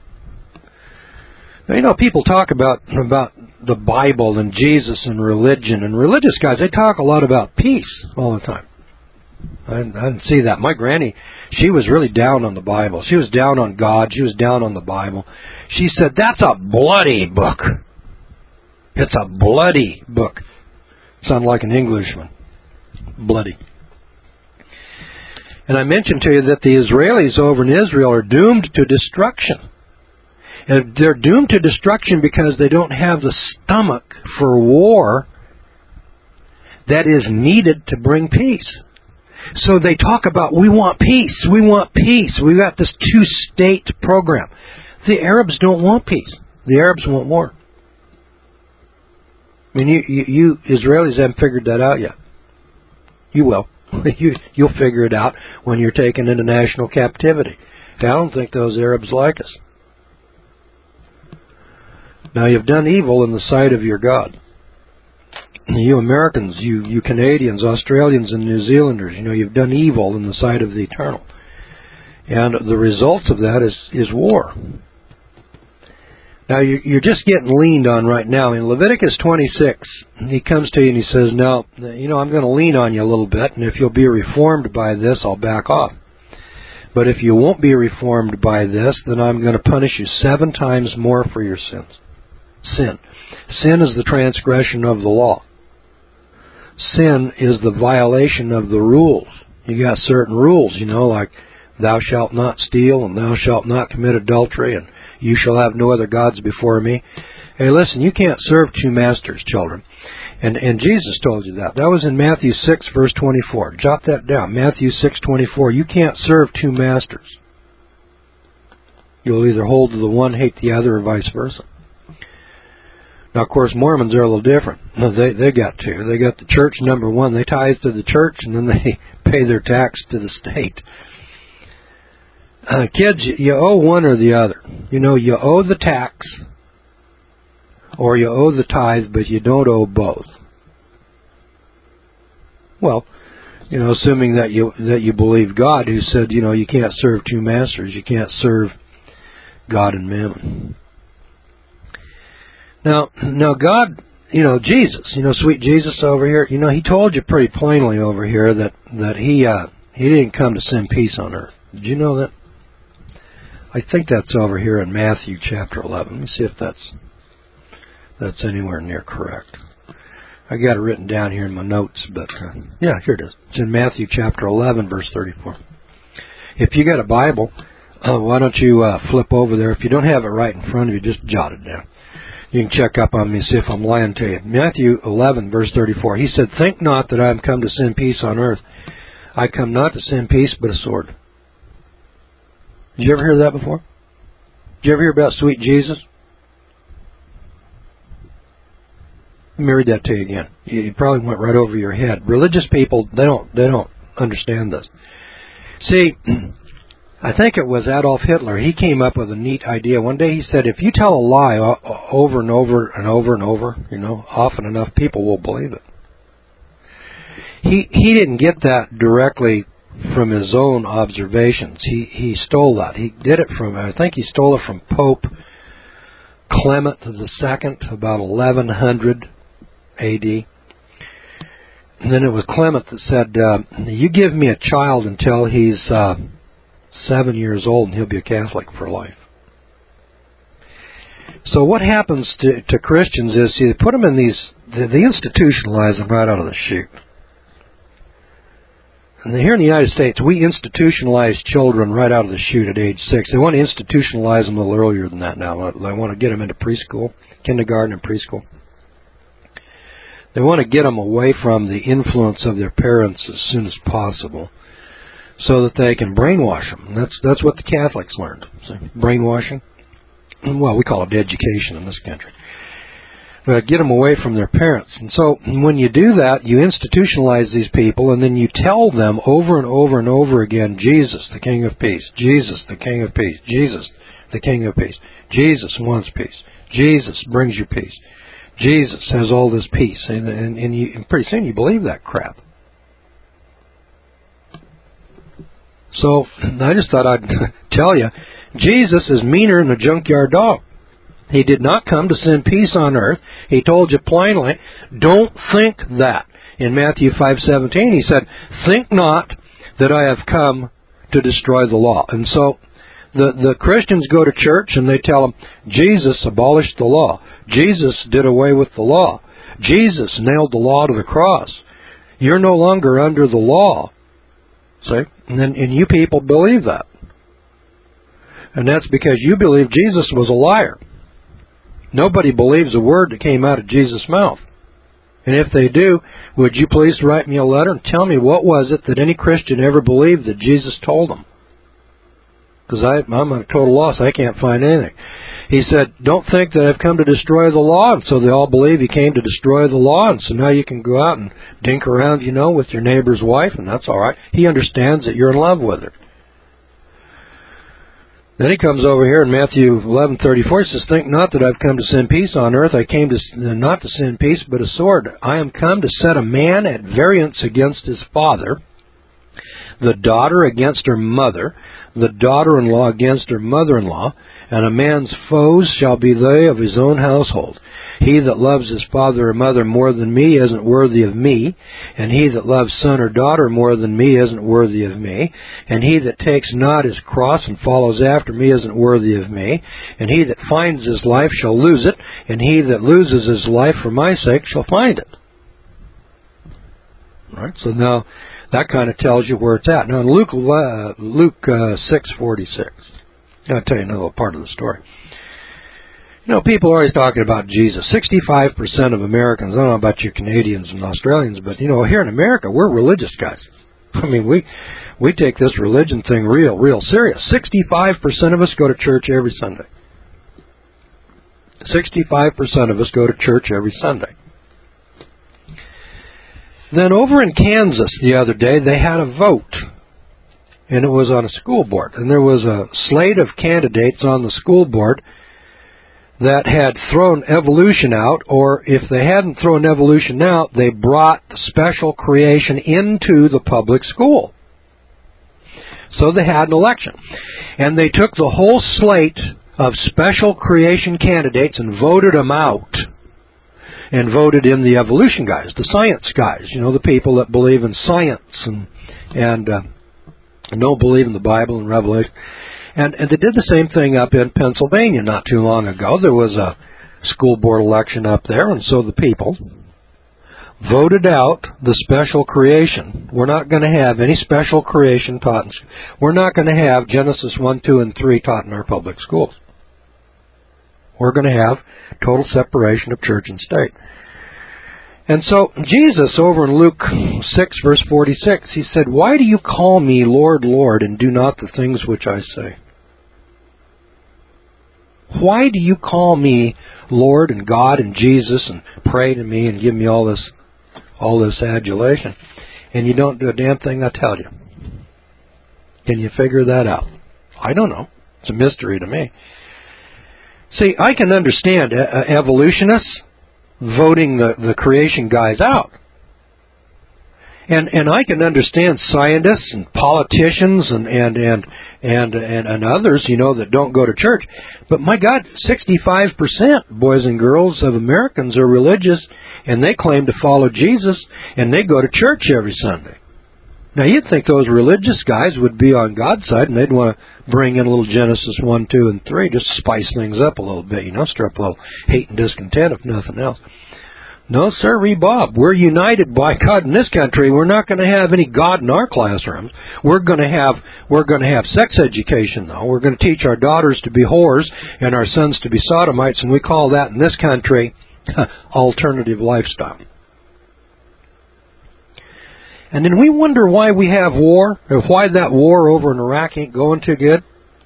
Now, people talk about the Bible and Jesus and religion. And religious guys, they talk a lot about peace all the time. I didn't see that. My granny, she was really down on the Bible. She was down on God. She was down on the Bible. She said, that's a bloody book. It's a bloody book. Sound like an Englishman. Bloody. And I mentioned to you that the Israelis over in Israel are doomed to destruction. And they're doomed to destruction because they don't have the stomach for war that is needed to bring peace. So they talk about, we want peace, we want peace. We've got this two-state program. The Arabs don't want peace. The Arabs want war. I mean, you Israelis haven't figured that out yet. You will. You'll figure it out when you're taken into national captivity. I don't think those Arabs like us. Now, you've done evil in the sight of your God. You Americans, you Canadians, Australians, and New Zealanders, you've done evil in the sight of the Eternal. And the results of that is war. Now, you're just getting leaned on right now. In Leviticus 26, he comes to you and he says, now, I'm going to lean on you a little bit, and if you'll be reformed by this, I'll back off. But if you won't be reformed by this, then I'm going to punish you 7 times more for your sins. Sin. Sin is the transgression of the law. Sin is the violation of the rules. You got certain rules, like thou shalt not steal, and thou shalt not commit adultery, and you shall have no other gods before me. Hey, listen, you can't serve 2 masters, children. And Jesus told you that. That was in Matthew 6, verse 24. Jot that down. Matthew 6:24. You can't serve 2 masters. You'll either hold to the one, hate the other, or vice versa. Now, of course, Mormons are a little different. They got 2. They got the church, number 1. They tithe to the church, and then they pay their tax to the state. Kids, you owe one or the other. You owe the tax, or you owe the tithe, but you don't owe both. Well, assuming that you believe God, who said, you can't serve 2 masters. You can't serve God and mammon. Now God, Jesus, sweet Jesus over here, he told you pretty plainly over here that he didn't come to send peace on earth. Did you know that? I think that's over here in Matthew chapter 11. Let me see if that's anywhere near correct. I got it written down here in my notes, but yeah, here it is. It's in Matthew chapter 11, verse 34. If you got a Bible, why don't you flip over there? If you don't have it right in front of you, just jot it down. You can check up on me and see if I'm lying to you. Matthew 11, verse 34. He said, think not that I am come to send peace on earth. I come not to send peace, but a sword. Did you ever hear that before? Did you ever hear about sweet Jesus? Let me read that to you again. You probably went right over your head. Religious people, they don't understand this. See, I think it was Adolf Hitler. He came up with a neat idea. One day he said, if you tell a lie over and over and over and over, often enough, people will believe it. He didn't get that directly from his own observations. He stole that. He did it from, I think he stole it from Pope Clement II, about 1100 A.D. And then it was Clement that said, you give me a child until he's 7 years old and he'll be a Catholic for life. So what happens to Christians is you put them in they institutionalize them right out of the chute. And here in the United States, we institutionalize children right out of the chute at age 6. They want to institutionalize them a little earlier than that now. They want to get them into preschool, kindergarten and preschool. They want to get them away from the influence of their parents as soon as possible so that they can brainwash them. That's what the Catholics learned. So, brainwashing. Well, we call it education in this country. Get them away from their parents. And so when you do that, you institutionalize these people, and then you tell them over and over and over again, Jesus, the King of Peace. Jesus, the King of Peace. Jesus, the King of Peace. Jesus wants peace. Jesus brings you peace. Jesus has all this peace, and pretty soon you believe that crap. So I just thought I'd tell you, Jesus is meaner than a junkyard dog. He did not come to send peace on earth. He told you plainly, don't think that. In Matthew 5:17, he said, think not that I have come to destroy the law. And so the Christians go to church and they tell them, Jesus abolished the law. Jesus did away with the law. Jesus nailed the law to the cross. You're no longer under the law. See? And you people believe that. And that's because you believe Jesus was a liar. Nobody believes a word that came out of Jesus' mouth. And if they do, would you please write me a letter and tell me what was it that any Christian ever believed that Jesus told them? Because I'm at a total loss. I can't find anything. He said, don't think that I've come to destroy the law. And so they all believe he came to destroy the law. And so now you can go out and dink around, with your neighbor's wife, and that's all right. He understands that you're in love with her. Then he comes over here in Matthew 11:34. He says, think not that I've come to send peace on earth. I came to not to send peace, but a sword. I am come to set a man at variance against his father, the daughter against her mother, the daughter-in-law against her mother-in-law, and a man's foes shall be they of his own household. He that loves his father or mother more than me isn't worthy of me, and he that loves son or daughter more than me isn't worthy of me, and he that takes not his cross and follows after me isn't worthy of me, and he that finds his life shall lose it, and he that loses his life for my sake shall find it. All right, so now that kind of tells you where it's at. Now in Luke 6:46, I'll tell you another part of the story. People are always talking about Jesus. 65% of Americans, I don't know about you Canadians and Australians, but, here in America, we're religious guys. I mean, we take this religion thing real serious. 65% of us go to church every Sunday. 65% of us go to church every Sunday. Then over in Kansas the other day, they had a vote, and it was on a school board. And there was a slate of candidates on the school board that had thrown evolution out, or if they hadn't thrown evolution out, they brought special creation into the public school. So they had an election. And they took the whole slate of special creation candidates and voted them out. And voted in the evolution guys, the science guys, the people that believe in science and don't believe in the Bible and Revelation. And they did the same thing up in Pennsylvania not too long ago. There was a school board election up there, and so the people voted out the special creation. We're not going to have any special creation taught. We're not going to have Genesis 1, 2, and 3 taught in our public schools. We're going to have total separation of church and state. And so Jesus, over in Luke 6, verse 46, he said, why do you call me Lord, Lord, and do not the things which I say? Why do you call me Lord and God and Jesus and pray to me and give me all this adulation, and you don't do a damn thing I tell you? Can you figure that out? I don't know. It's a mystery to me. See, I can understand evolutionists voting the creation guys out. And I can understand scientists and politicians and others, that don't go to church. But my God, 65%, boys and girls, of Americans are religious, and they claim to follow Jesus, and they go to church every Sunday. Now, you'd think those religious guys would be on God's side, and they'd want to bring in a little Genesis 1, 2, and 3, just spice things up a little bit, stir up a little hate and discontent, if nothing else. No, sir, Bob. We're united by God in this country. We're not going to have any God in our classrooms. We're going to have sex education, though. We're going to teach our daughters to be whores and our sons to be sodomites, and we call that in this country alternative lifestyle. And then we wonder why we have war, or why that war over in Iraq ain't going too good.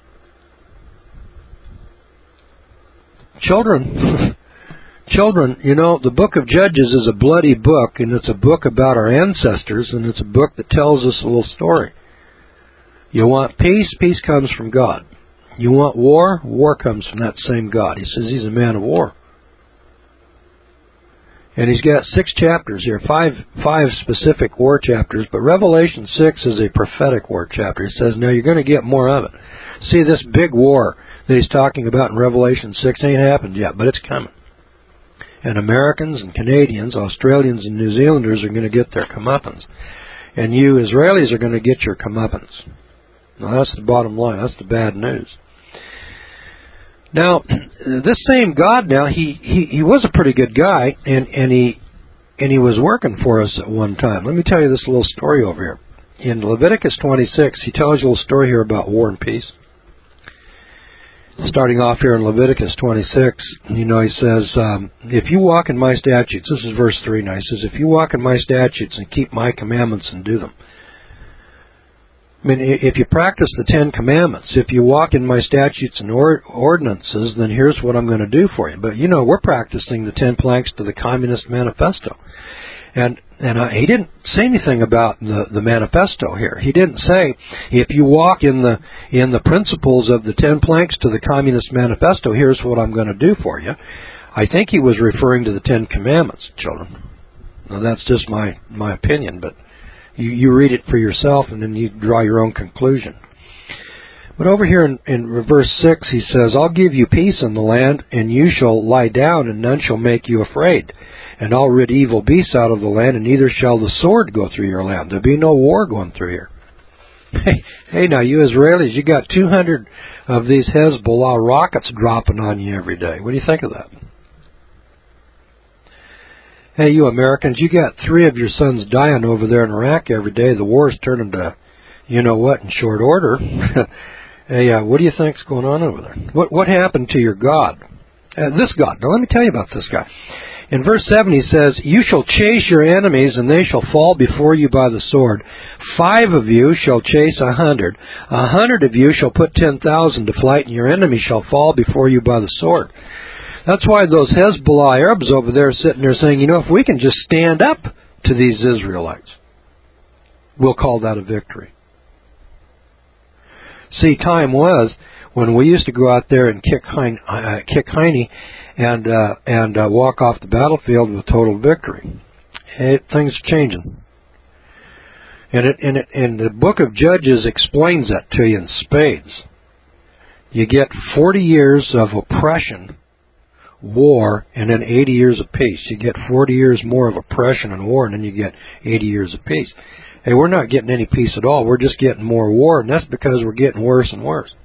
Children, the book of Judges is a bloody book, and it's a book about our ancestors, and it's a book that tells us a little story. You want peace? Peace comes from God. You want war? War comes from that same God. He says he's a man of war. And he's got 6 chapters here, five specific war chapters, but Revelation 6 is a prophetic war chapter. He says, now you're going to get more of it. See, this big war that he's talking about in Revelation 6 ain't happened yet, but it's coming. And Americans and Canadians, Australians and New Zealanders are going to get their comeuppance. And you Israelis are going to get your comeuppance. Now, that's the bottom line. That's the bad news. Now, this same God now, he was a pretty good guy, and he was working for us at one time. Let me tell you this little story over here. In Leviticus 26, he tells you a little story here about war and peace. Starting off here in Leviticus 26, he says, if you walk in my statutes, this is verse 3 now, he says, if you walk in my statutes and keep my commandments and do them. I mean, if you practice the 10 Commandments, if you walk in my statutes and ordinances, then here's what I'm going to do for you. But, we're practicing the 10 planks to the Communist Manifesto. And he didn't say anything about the manifesto here. He didn't say, if you walk in the principles of the 10 planks to the Communist Manifesto, here's what I'm going to do for you. I think he was referring to the 10 Commandments, children. Now, that's just my opinion, but you read it for yourself and then you draw your own conclusion. But over here in verse 6, he says, I'll give you peace in the land, and you shall lie down, and none shall make you afraid. And I'll rid evil beasts out of the land, and neither shall the sword go through your land. There'll be no war going through here. Hey, now, you Israelis, you got 200 of these Hezbollah rockets dropping on you every day. What do you think of that? Hey, you Americans, you got 3 of your sons dying over there in Iraq every day. The war's turning to, in short order. Hey, what do you think's going on over there? What happened to your God? This God. Now, let me tell you about this guy. In verse 7, he says, you shall chase your enemies, and they shall fall before you by the sword. 5 of you shall chase 100. 100 of you shall put 10,000 to flight, and your enemy shall fall before you by the sword. That's why those Hezbollah Arabs over there are sitting there saying, if we can just stand up to these Israelites, we'll call that a victory. See, time was when we used to go out there and kick Heine and walk off the battlefield with total victory. Things are changing. And the book of Judges explains that to you in spades. You get 40 years of oppression, war, and then 80 years of peace. You get 40 years more of oppression and war, and then you get 80 years of peace. Hey, we're not getting any peace at all. We're just getting more war, and that's because we're getting worse and worse.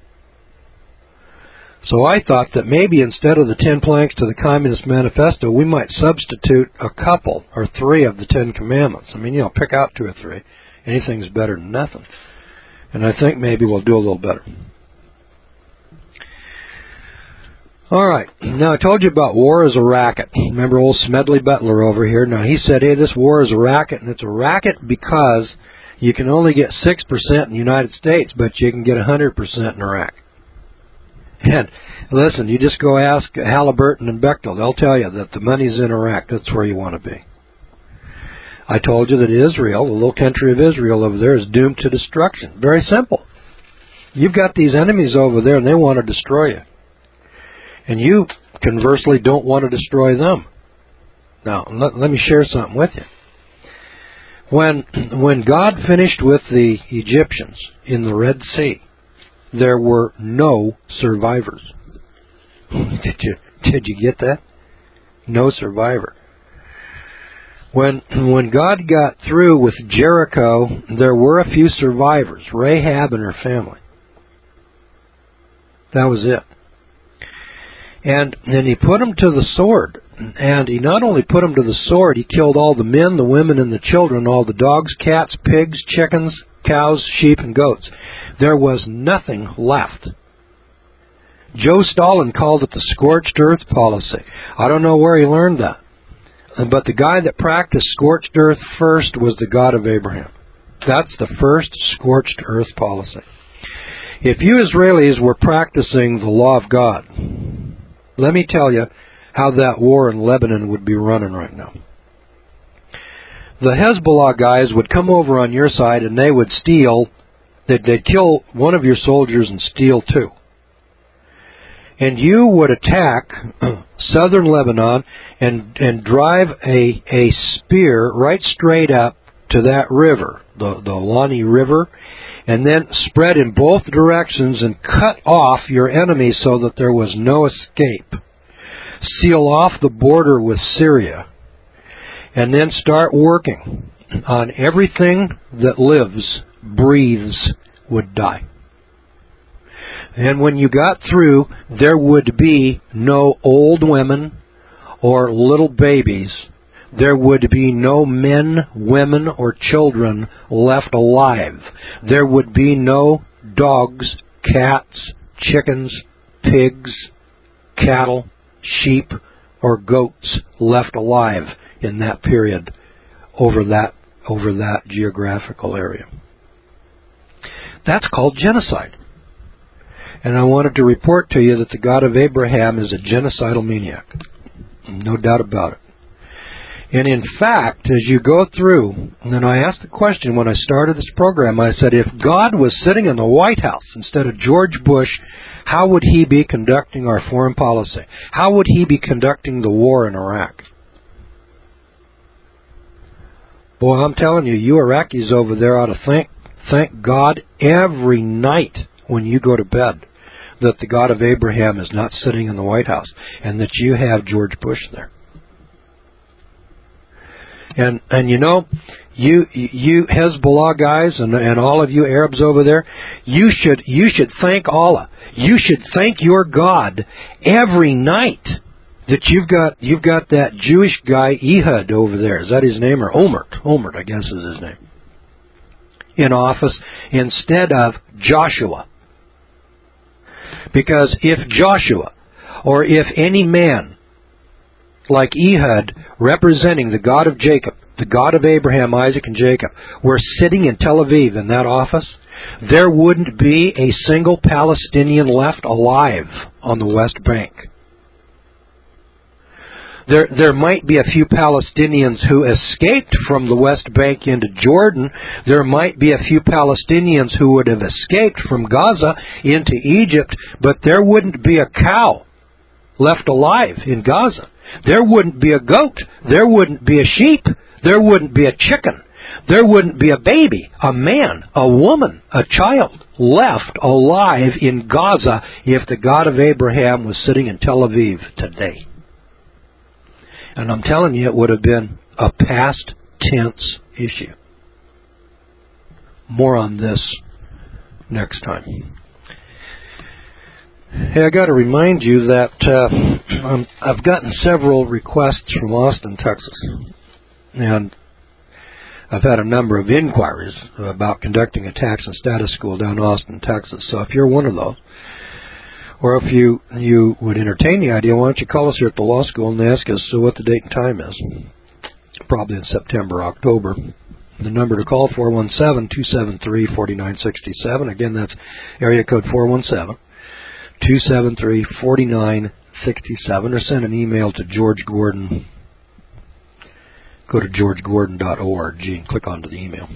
So I thought that maybe instead of the 10 planks to the Communist Manifesto, we might substitute a couple or 3 of the 10 Commandments. I mean, pick out 2 or 3. Anything's better than nothing. And I think maybe we'll do a little better. All right. Now, I told you about war as a racket. Remember old Smedley Butler over here? Now, he said, hey, this war is a racket, and it's a racket because you can only get 6% in the United States, but you can get 100% in Iraq. And listen, you just go ask Halliburton and Bechtel. They'll tell you that the money's in Iraq. That's where you want to be. I told you that Israel, the little country of Israel over there, is doomed to destruction. Very simple. You've got these enemies over there, and they want to destroy you. And you, conversely, don't want to destroy them. Now, let me share something with you. When God finished with the Egyptians in the Red Sea, there were no survivors. Did you get that? No survivor. When God got through with Jericho, there were a few survivors, Rahab and her family. That was it. And then he put them to the sword. And he not only put them to the sword, he killed all the men, the women, and the children, all the dogs, cats, pigs, chickens, cows, sheep, and goats. There was nothing left. Joe Stalin called it the scorched earth policy. I don't know where he learned that. But the guy that practiced scorched earth first was the God of Abraham. That's the first scorched earth policy. If you Israelis were practicing the law of God, let me tell you how that war in Lebanon would be running right now. The Hezbollah guys would come over on your side and they would steal, they'd kill one of your soldiers and steal 2. and you would attack southern Lebanon and drive a spear right straight up to that river, the Lani River, and then spread in both directions and cut off your enemy so that there was no escape. Seal off the border with Syria, and then start working on everything that lives, breathes, would die. And when you got through, there would be no old women or little babies. There would be no men, women, or children left alive. There would be no dogs, cats, chickens, pigs, cattle, sheep, or goats left alive in that period over that geographical area. That's called genocide. And I wanted to report to you that the God of Abraham is a genocidal maniac. No doubt about it. And in fact, as you go through, and I asked the question when I started this program, I said, if God was sitting in the White House instead of George Bush, how would he be conducting our foreign policy? How would he be conducting the war in Iraq? Boy, I'm telling you, you Iraqis over there ought to thank God every night when you go to bed that the God of Abraham is not sitting in the White House and that you have George Bush there. And you know, you Hezbollah guys and all of you Arabs over there, you should thank Allah. You should thank your God every night that you've got that Jewish guy Ehud over there. Is that his name, or Olmert? Olmert, I guess, is his name. In office instead of Joshua. Because if Joshua, or if any man like Ehud, representing the God of Jacob, the God of Abraham, Isaac, and Jacob, were sitting in Tel Aviv in that office, there wouldn't be a single Palestinian left alive on the West Bank. There might be a few Palestinians who escaped from the West Bank into Jordan. There might be a few Palestinians who would have escaped from Gaza into Egypt, but there wouldn't be a cow left alive in Gaza. There wouldn't be a goat. There wouldn't be a sheep. There wouldn't be a chicken. There wouldn't be a baby, a man, a woman, a child left alive in Gaza if the God of Abraham was sitting in Tel Aviv today. And I'm telling you, it would have been a past tense issue. More on this next time. Hey, I got to remind you that I've gotten several requests from Austin, Texas. And I've had a number of inquiries about conducting a tax and status school down in Austin, Texas. So if you're one of those, or if you would entertain the idea, why don't you call us here at the law school and ask us what the date and time is. Probably in September, October. The number to call, 417-273-4967. Again, that's area code 417-273-4967. Or send an email to George Gordon. Go to georgegordon.org and click onto the email.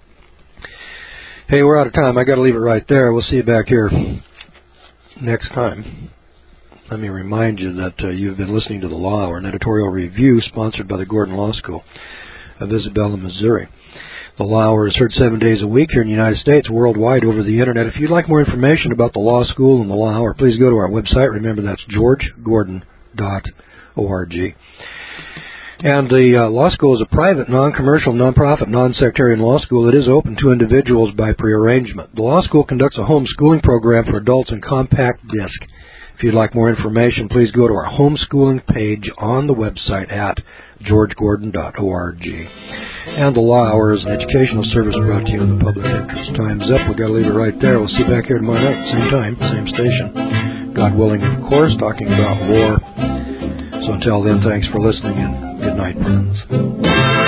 Hey, we're out of time. I got to leave it right there. We'll see you back here next time. Let me remind you that you've been listening to The Law Hour, an editorial review sponsored by the Gordon Law School of Isabella, Missouri. The Law Hour is heard 7 days a week here in the United States, worldwide over the Internet. If you'd like more information about the Law School and the Law Hour, please go to our website. Remember, that's georgegordon.org. And the law school is a private, non-commercial, non-profit, non-sectarian law school that is open to individuals by prearrangement. The law school conducts a homeschooling program for adults in compact disc. If you'd like more information, please go to our homeschooling page on the website at georgegordon.org. And the Law Hour is an educational service brought to you in the public interest. Time's up. We've got to leave it right there. We'll see you back here tomorrow night, same time, same station. God willing, of course, talking about war. So until then, thanks for listening, and good night, friends.